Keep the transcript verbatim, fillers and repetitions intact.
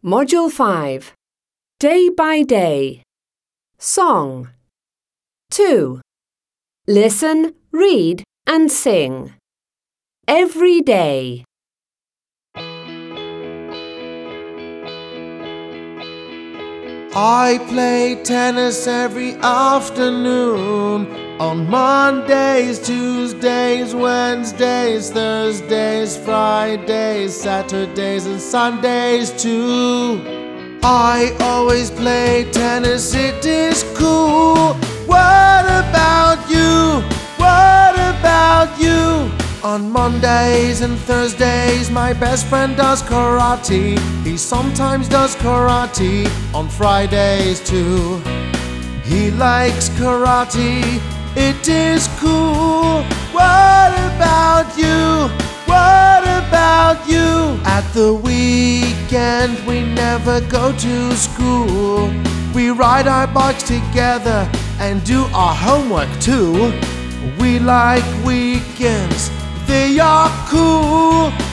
Module five. Day by Day. Song. two. Listen, read and sing. Every day. I play tennis every afternoon on Mondays, Tuesdays, Wednesdays, Thursdays, Fridays, Saturdays and Sundays too. I always play tennis, it is cool. What about you? What about you? On Mondays and Thursdays, my best friend does karate. He sometimes does karate on Fridays too. He likes karate, it is cool. What about you? What about you? At the weekend, we never go to school. We ride our bikes together and do our homework too. We like weekends, they are cool.